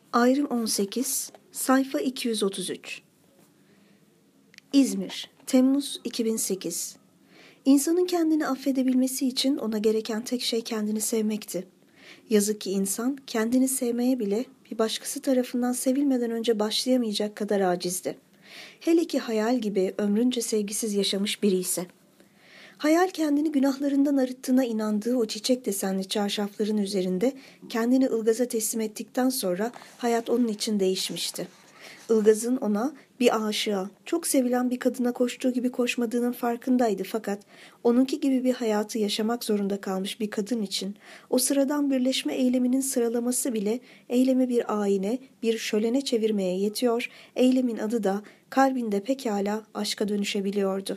Ayrım 18, sayfa 233. İzmir, Temmuz 2008. İnsanın kendini affedebilmesi için ona gereken tek şey kendini sevmekti. Yazık ki insan kendini sevmeye bile bir başkası tarafından sevilmeden önce başlayamayacak kadar acizdi. Hele ki hayal gibi ömrünce sevgisiz yaşamış biri ise. Hayal kendini günahlarından arıttığına inandığı o çiçek desenli çarşafların üzerinde kendini Ilgaz'a teslim ettikten sonra hayat onun için değişmişti. Ilgaz'ın ona bir aşığa, çok sevilen bir kadına koştuğu gibi koşmadığının farkındaydı fakat onunki gibi bir hayatı yaşamak zorunda kalmış bir kadın için o sıradan birleşme eyleminin sıralaması bile eylemi bir ayine, bir şölene çevirmeye yetiyor, eylemin adı da kalbinde pekala aşka dönüşebiliyordu.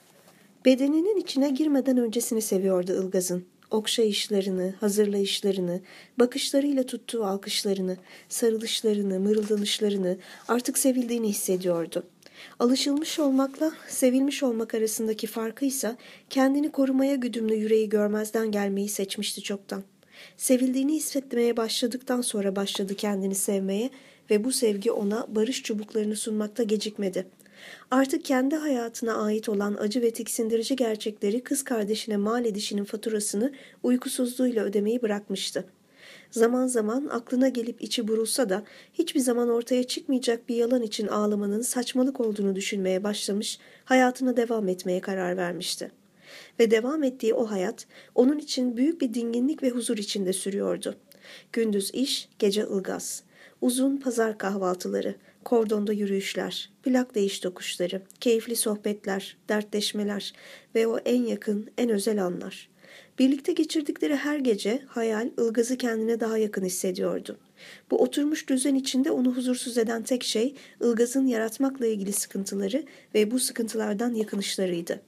Bedeninin içine girmeden öncesini seviyordu Ilgaz'ın. Okşayışlarını, hazırlayışlarını, bakışlarıyla tuttuğu alkışlarını, sarılışlarını, mırıldanışlarını, artık sevildiğini hissediyordu. Alışılmış olmakla sevilmiş olmak arasındaki farkıysa kendini korumaya güdümlü yüreği görmezden gelmeyi seçmişti çoktan. Sevildiğini hissetmeye başladıktan sonra başladı kendini sevmeye ve bu sevgi ona barış çubuklarını sunmakta gecikmedi. Artık kendi hayatına ait olan acı ve tiksindirici gerçekleri kız kardeşine mal edişinin faturasını uykusuzluğuyla ödemeyi bırakmıştı. Zaman zaman aklına gelip içi burulsa da hiçbir zaman ortaya çıkmayacak bir yalan için ağlamanın saçmalık olduğunu düşünmeye başlamış, hayatına devam etmeye karar vermişti. Ve devam ettiği o hayat onun için büyük bir dinginlik ve huzur içinde sürüyordu. Gündüz iş, gece Ilgaz. Uzun pazar kahvaltıları, kordonda yürüyüşler, plak değiş tokuşları, keyifli sohbetler, dertleşmeler ve o en yakın, en özel anlar. Birlikte geçirdikleri her gece hayal Ilgaz'ı kendine daha yakın hissediyordu. Bu oturmuş düzen içinde onu huzursuz eden tek şey Ilgaz'ın yaratmakla ilgili sıkıntıları ve bu sıkıntılardan yakınışlarıydı.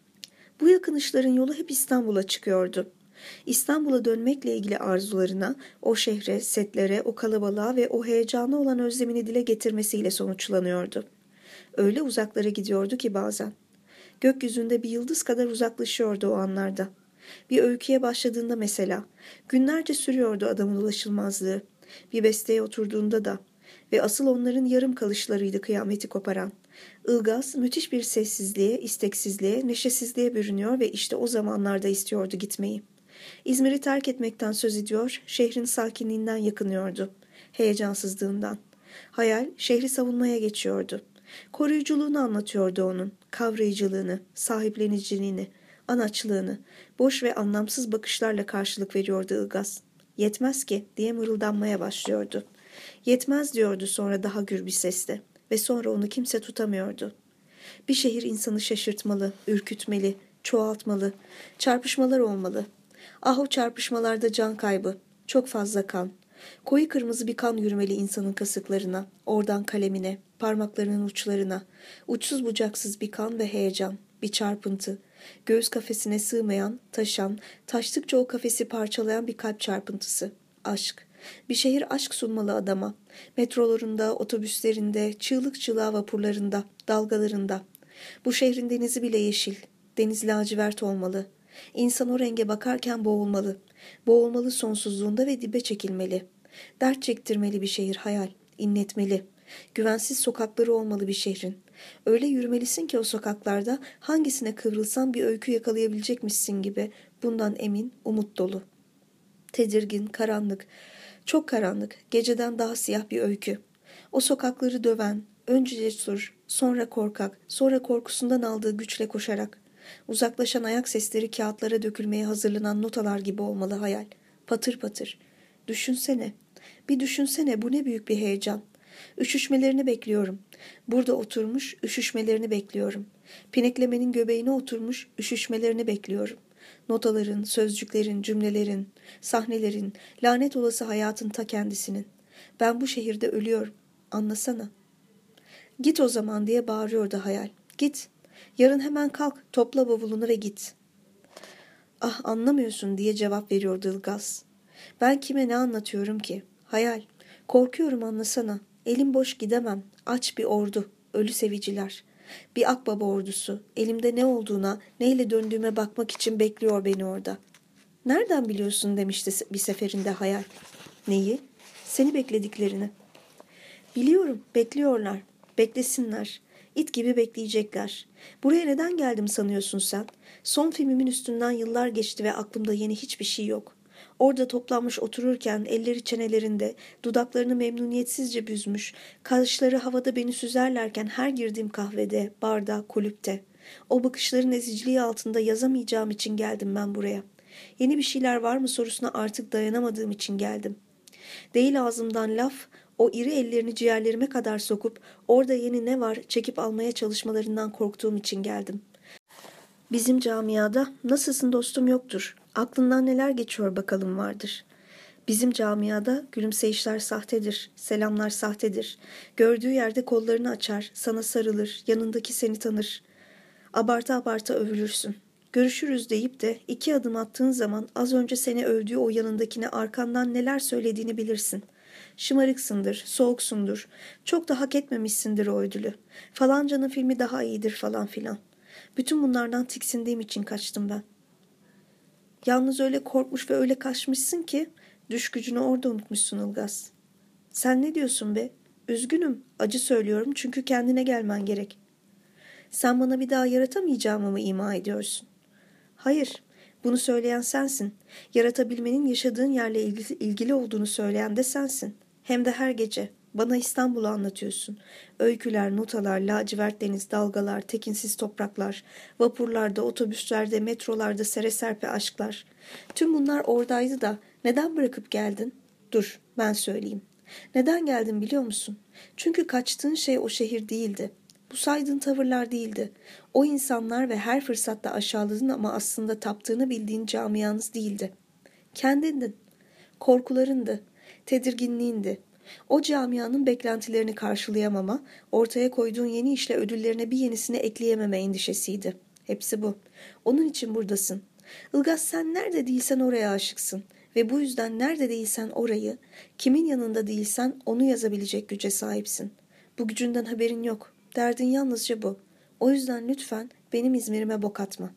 Bu yakınışların yolu hep İstanbul'a çıkıyordu. İstanbul'a dönmekle ilgili arzularına, o şehre, setlere, o kalabalığa ve o heyecana olan özlemini dile getirmesiyle sonuçlanıyordu. Öyle uzaklara gidiyordu ki bazen. Gökyüzünde bir yıldız kadar uzaklaşıyordu o anlarda. Bir öyküye başladığında mesela, günlerce sürüyordu adamın ulaşılmazlığı. Bir besteye oturduğunda da ve asıl onların yarım kalışlarıydı kıyameti koparan. Ilgaz müthiş bir sessizliğe, isteksizliğe, neşesizliğe bürünüyor ve işte o zamanlarda istiyordu gitmeyi. İzmir'i terk etmekten söz ediyor, şehrin sakinliğinden yakınıyordu. Heyecansızlığından. Hayal şehri savunmaya geçiyordu. Koruyuculuğunu anlatıyordu onun, kavrayıcılığını, sahipleniciliğini, anaçlığını, boş ve anlamsız bakışlarla karşılık veriyordu Ilgaz. Yetmez ki diye mırıldanmaya başlıyordu. Yetmez diyordu sonra daha gür bir sesle ve sonra onu kimse tutamıyordu. Bir şehir insanı şaşırtmalı, ürkütmeli, çoğaltmalı, çarpışmalar olmalı. Ah o çarpışmalarda can kaybı, çok fazla kan. Koyu kırmızı bir kan yürümeli insanın kasıklarına, oradan kalemine, parmaklarının uçlarına. Uçsuz bucaksız bir kan ve heyecan, bir çarpıntı. Göğüs kafesine sığmayan, taşan, taştıkça o kafesi parçalayan bir kalp çarpıntısı. Aşk. Bir şehir aşk sunmalı adama. Metrolarında, otobüslerinde, çığlık çığlığa vapurlarında, dalgalarında. Bu şehrin denizi bile yeşil. Deniz lacivert olmalı. İnsan o renge bakarken boğulmalı. Boğulmalı sonsuzluğunda ve dibe çekilmeli. Dert çektirmeli bir şehir hayal. İnletmeli. Güvensiz sokakları olmalı bir şehrin. Öyle yürümelisin ki o sokaklarda hangisine kıvrılsan bir öykü yakalayabilecekmişsin gibi. Bundan emin, umut dolu. Tedirgin, karanlık. Çok karanlık, geceden daha siyah bir öykü. O sokakları döven, önce cesur, sonra korkak, sonra korkusundan aldığı güçle koşarak. Uzaklaşan ayak sesleri kağıtlara dökülmeye hazırlanan notalar gibi olmalı hayal. Patır patır. Düşünsene, bir düşünsene bu ne büyük bir heyecan. Üşüşmelerini bekliyorum. Burada oturmuş, üşüşmelerini bekliyorum. Pineklemenin göbeğine oturmuş, üşüşmelerini bekliyorum. Notaların, sözcüklerin, cümlelerin, sahnelerin, lanet olası hayatın ta kendisinin. Ben bu şehirde ölüyorum. Anlasana. Git o zaman diye bağırıyordu hayal. Git. Yarın hemen kalk, topla bavulunu ve git. Ah anlamıyorsun diye cevap veriyordu Ilgaz. Ben kime ne anlatıyorum ki? Hayal. Korkuyorum anlasana. Elim boş gidemem. Aç bir ordu. Ölü seviciler. Bir akbaba ordusu. Elimde ne olduğuna, neyle döndüğüme bakmak için bekliyor beni orada. Nereden biliyorsun demişti bir seferinde hayal. Neyi? Seni beklediklerini. Biliyorum, bekliyorlar. Beklesinler. İt gibi bekleyecekler. Buraya neden geldim sanıyorsun sen? Son filmimin üstünden yıllar geçti ve aklımda yeni hiçbir şey yok. Orada toplanmış otururken elleri çenelerinde, dudaklarını memnuniyetsizce büzmüş, kaşları havada beni süzerlerken her girdiğim kahvede, barda, kulüpte. O bakışların eziciliği altında yazamayacağım için geldim ben buraya. Yeni bir şeyler var mı sorusuna artık dayanamadığım için geldim. Değil ağzımdan laf, o iri ellerini ciğerlerime kadar sokup orada yeni ne var çekip almaya çalışmalarından korktuğum için geldim. Bizim camiada nasılsın dostum yoktur. Aklından neler geçiyor bakalım vardır. Bizim camiada gülümseyişler sahtedir, selamlar sahtedir. Gördüğü yerde kollarını açar, sana sarılır, yanındaki seni tanır. Abarta abarta övülürsün. Görüşürüz deyip de 2 adım attığın zaman az önce seni övdüğü o yanındakine arkandan neler söylediğini bilirsin. Şımarıksındır, soğuksundur, çok da hak etmemişsindir o ödülü. Falancanın filmi daha iyidir falan filan. Bütün bunlardan tiksindiğim için kaçtım ben. Yalnız öyle korkmuş ve öyle kaçmışsın ki düş gücünü orada unutmuşsun Ilgaz. Sen ne diyorsun be? Üzgünüm, acı söylüyorum çünkü kendine gelmen gerek. Sen bana bir daha yaratamayacağımı mı ima ediyorsun? Hayır, bunu söyleyen sensin. Yaratabilmenin yaşadığın yerle ilgili olduğunu söyleyen de sensin. Hem de her gece. Bana İstanbul'u anlatıyorsun. Öyküler, notalar, lacivert deniz, dalgalar, tekinsiz topraklar, vapurlarda, otobüslerde, metrolarda sere serpe aşklar. Tüm bunlar oradaydı da neden bırakıp geldin? Dur, ben söyleyeyim. Neden geldin biliyor musun? Çünkü kaçtığın şey o şehir değildi. Bu saydığın tavırlar değildi. O insanlar ve her fırsatta aşağıladığın ama aslında taptığını bildiğin camianız değildi. Kendindin. Korkularındı. Tedirginliğindi. O camianın beklentilerini karşılayamama, ortaya koyduğun yeni işle ödüllerine bir yenisini ekleyememe endişesiydi. Hepsi bu. Onun için buradasın. Ilgaz sen nerede değilsen oraya aşıksın. Ve bu yüzden nerede değilsen orayı, kimin yanında değilsen onu yazabilecek güce sahipsin. Bu gücünden haberin yok. Derdin yalnızca bu. O yüzden lütfen benim İzmir'ime bok atma.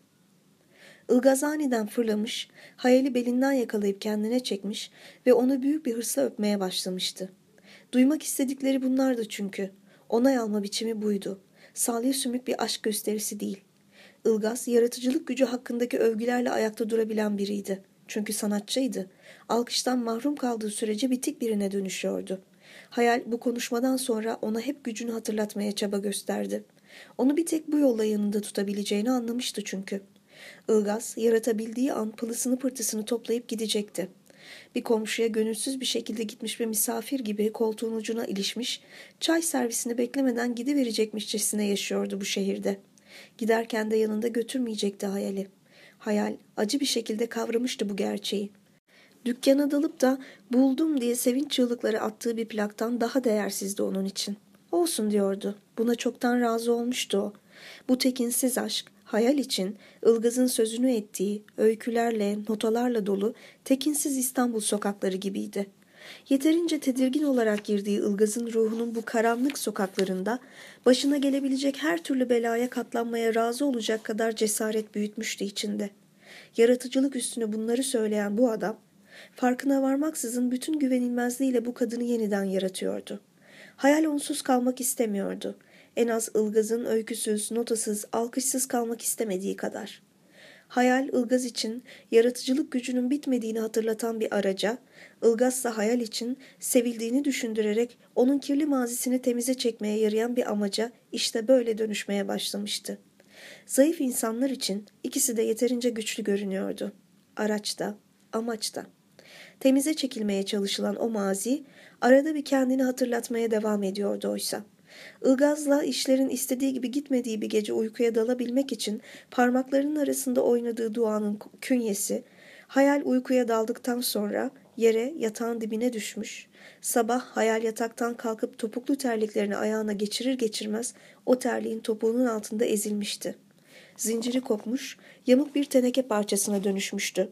Ilgaz aniden fırlamış, hayali belinden yakalayıp kendine çekmiş ve onu büyük bir hırsla öpmeye başlamıştı. Duymak istedikleri bunlardı çünkü. Onay alma biçimi buydu. Salya sümük bir aşk gösterisi değil. Ilgaz, yaratıcılık gücü hakkındaki övgülerle ayakta durabilen biriydi. Çünkü sanatçıydı. Alkıştan mahrum kaldığı sürece bitik birine dönüşüyordu. Hayal bu konuşmadan sonra ona hep gücünü hatırlatmaya çaba gösterdi. Onu bir tek bu yolla yanında tutabileceğini anlamıştı çünkü. Ilgaz, yaratabildiği an pılısını pırtısını toplayıp gidecekti. Bir komşuya gönülsüz bir şekilde gitmiş bir misafir gibi koltuğun ucuna ilişmiş, çay servisini beklemeden gidiverecekmişçesine yaşıyordu bu şehirde. Giderken de yanında götürmeyecekti hayali. Hayal acı bir şekilde kavramıştı bu gerçeği. Dükkana dalıp da buldum diye sevinç çığlıkları attığı bir plaktan daha değersizdi onun için. Olsun diyordu. Buna çoktan razı olmuştu o. Bu tekinsiz aşk, hayal için Ilgaz'ın sözünü ettiği, öykülerle, notalarla dolu tekinsiz İstanbul sokakları gibiydi. Yeterince tedirgin olarak girdiği Ilgaz'ın ruhunun bu karanlık sokaklarında başına gelebilecek her türlü belaya katlanmaya razı olacak kadar cesaret büyütmüştü içinde. Yaratıcılık üstüne bunları söyleyen bu adam, farkına varmaksızın bütün güvenilmezliğiyle bu kadını yeniden yaratıyordu. Hayal onsuz kalmak istemiyordu. En az Ilgaz'ın öyküsüz, notasız, alkışsız kalmak istemediği kadar. Hayal Ilgaz için yaratıcılık gücünün bitmediğini hatırlatan bir araca, Ilgaz ise hayal için sevildiğini düşündürerek onun kirli mazisini temize çekmeye yarayan bir amaca işte böyle dönüşmeye başlamıştı. Zayıf insanlar için ikisi de yeterince güçlü görünüyordu. Araçta, amaçta. Temize çekilmeye çalışılan o mazi arada bir kendini hatırlatmaya devam ediyordu oysa. Ilgaz'la işlerin istediği gibi gitmediği bir gece uykuya dalabilmek için parmaklarının arasında oynadığı duanın künyesi, hayal uykuya daldıktan sonra yere yatağın dibine düşmüş, sabah hayal yataktan kalkıp topuklu terliklerini ayağına geçirir geçirmez o terliğin topuğunun altında ezilmişti. Zinciri kopmuş, yamuk bir teneke parçasına dönüşmüştü.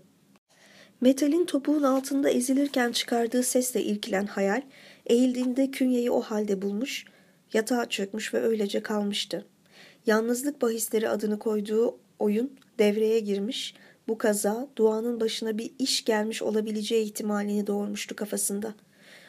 Metalin topuğun altında ezilirken çıkardığı sesle irkilen hayal, eğildiğinde künyeyi o halde bulmuş, yatağa çökmüş ve öylece kalmıştı. Yalnızlık bahisleri adını koyduğu oyun devreye girmiş, bu kaza Doğan'ın başına bir iş gelmiş olabileceği ihtimalini doğurmuştu kafasında.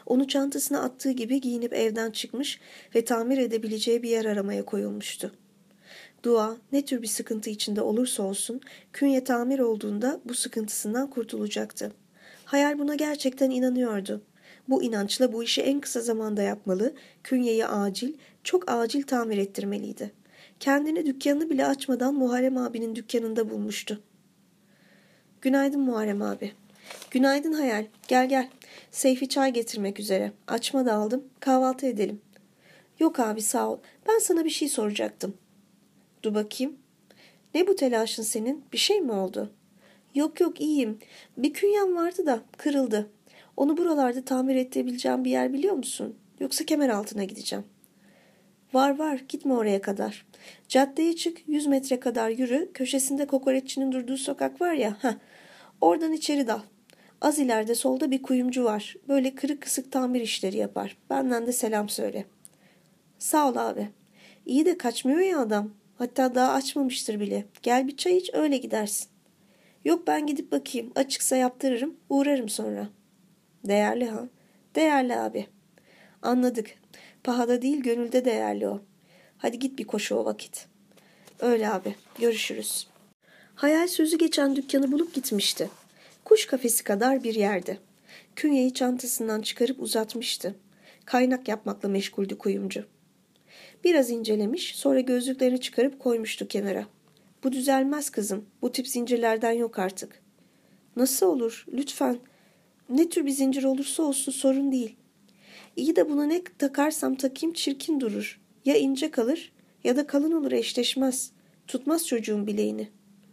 Onu çantasına attığı gibi giyinip evden çıkmış ve tamir edebileceği bir yer aramaya koyulmuştu. Dua, ne tür bir sıkıntı içinde olursa olsun, künye tamir olduğunda bu sıkıntısından kurtulacaktı. Hayal buna gerçekten inanıyordu. Bu inançla bu işi en kısa zamanda yapmalı, künyeyi acil, çok acil tamir ettirmeliydi. Kendini dükkanını bile açmadan Muharrem abinin dükkanında bulmuştu. Günaydın Muharrem abi. Günaydın Hayal. Gel gel. Seyfi çay getirmek üzere. Açma da aldım. Kahvaltı edelim. Yok abi sağ ol. Ben sana bir şey soracaktım. Dur bakayım. Ne bu telaşın senin? Bir şey mi oldu? Yok yok iyiyim. Bir künyem vardı da kırıldı. Onu buralarda tamir ettirebileceğim bir yer biliyor musun? Yoksa Kemeraltı'na gideceğim. Var var gitme oraya kadar. Caddeye çık 100 metre kadar yürü. Köşesinde kokoreççinin durduğu sokak var ya. Oradan içeri dal. Az ileride solda bir kuyumcu var. Böyle kırık kısık tamir işleri yapar. Benden de selam söyle. Sağ ol abi. İyi de kaçmıyor ya adam. Hatta daha açmamıştır bile. Gel bir çay iç öyle gidersin. Yok ben gidip bakayım. Açıksa yaptırırım. Uğrarım sonra. Değerli ha? Değerli abi. Anladık. Pahada değil gönülde değerli o. Hadi git bir koşu o vakit. Öyle abi. Görüşürüz. Hayal sözü geçen dükkanı bulup gitmişti. Kuş kafesi kadar bir yerde. Künyeyi çantasından çıkarıp uzatmıştı. Kaynak yapmakla meşguldü kuyumcu. Biraz incelemiş, sonra gözlüklerini çıkarıp koymuştu kenara. Bu düzelmez kızım, bu tip zincirlerden yok artık. Nasıl olur, lütfen. Ne tür bir zincir olursa olsun sorun değil. İyi de buna ne takarsam takayım çirkin durur. Ya ince kalır ya da kalın olur eşleşmez. Tutmaz çocuğun bileğini.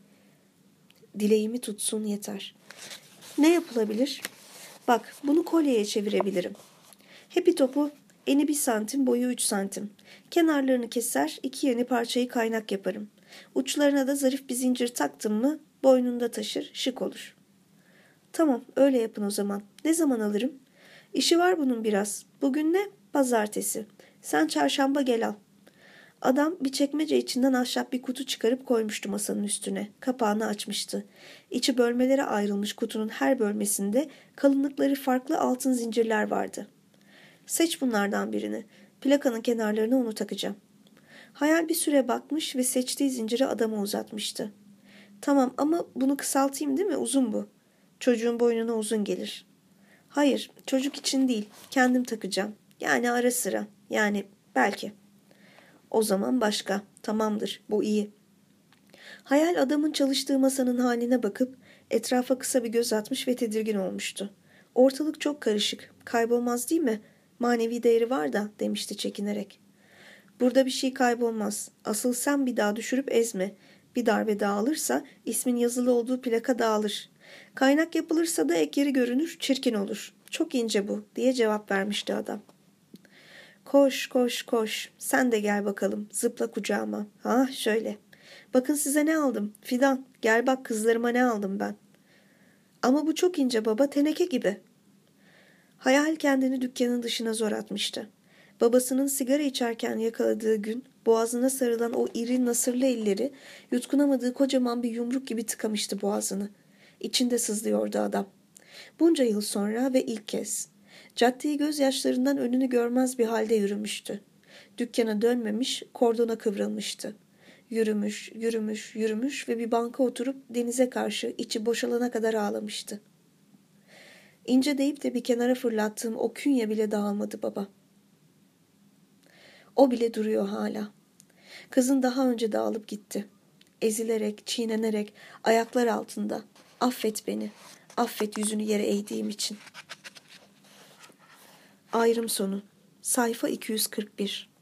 Dileğimi tutsun yeter. Ne yapılabilir? Bak bunu kolyeye çevirebilirim. Hepi topu eni 1 santim boyu 3 santim. Kenarlarını keser 2 yeni parçayı kaynak yaparım. Uçlarına da zarif bir zincir taktım mı boynunda taşır şık olur. Tamam öyle yapın o zaman. Ne zaman alırım? İşi var bunun biraz. Bugün ne? Pazartesi. Sen çarşamba gel al. Adam bir çekmece içinden ahşap bir kutu çıkarıp koymuştu masanın üstüne. Kapağını açmıştı. İçi bölmelere ayrılmış kutunun her bölmesinde kalınlıkları farklı altın zincirler vardı. Seç bunlardan birini. Plakanın kenarlarına onu takacağım. Hayal bir süre bakmış ve seçtiği zinciri adama uzatmıştı. Tamam ama bunu kısaltayım değil mi? Uzun bu. Çocuğun boynuna uzun gelir. Hayır, çocuk için değil. Kendim takacağım. Yani ara sıra. Yani belki. O zaman başka. Tamamdır, bu iyi. Hayal adamın çalıştığı masanın haline bakıp etrafa kısa bir göz atmış ve tedirgin olmuştu. Ortalık çok karışık. Kaybolmaz değil mi? Manevi değeri var da demişti çekinerek. Burada bir şey kaybolmaz. Asıl sen bir daha düşürüp ezme. Bir darbe dağılırsa ismin yazılı olduğu plaka dağılır. Kaynak yapılırsa da ek yeri görünür, çirkin olur. Çok ince bu diye cevap vermişti adam. Koş koş koş. Sen de gel bakalım. Zıpla kucağıma. Ha şöyle. Bakın size ne aldım. Fidan gel bak kızlarıma ne aldım ben. Ama bu çok ince baba teneke gibi. Hayal kendini dükkanın dışına zor atmıştı. Babasının sigara içerken yakaladığı gün boğazına sarılan o iri nasırlı elleri yutkunamadığı kocaman bir yumruk gibi tıkamıştı boğazını. İçinde sızlıyordu adam. Bunca yıl sonra ve ilk kez. Caddeyi gözyaşlarından önünü görmez bir halde yürümüştü. Dükkana dönmemiş, kordona kıvrılmıştı. Yürümüş, yürümüş, yürümüş ve bir banka oturup denize karşı içi boşalana kadar ağlamıştı. İnce deyip de bir kenara fırlattığım o künye bile dağılmadı baba. O bile duruyor hala. Kızın daha önce dağılıp gitti. Ezilerek, çiğnenerek, ayaklar altında. Affet beni, affet yüzünü yere eğdiğim için. Ayrım sonu. Sayfa 241.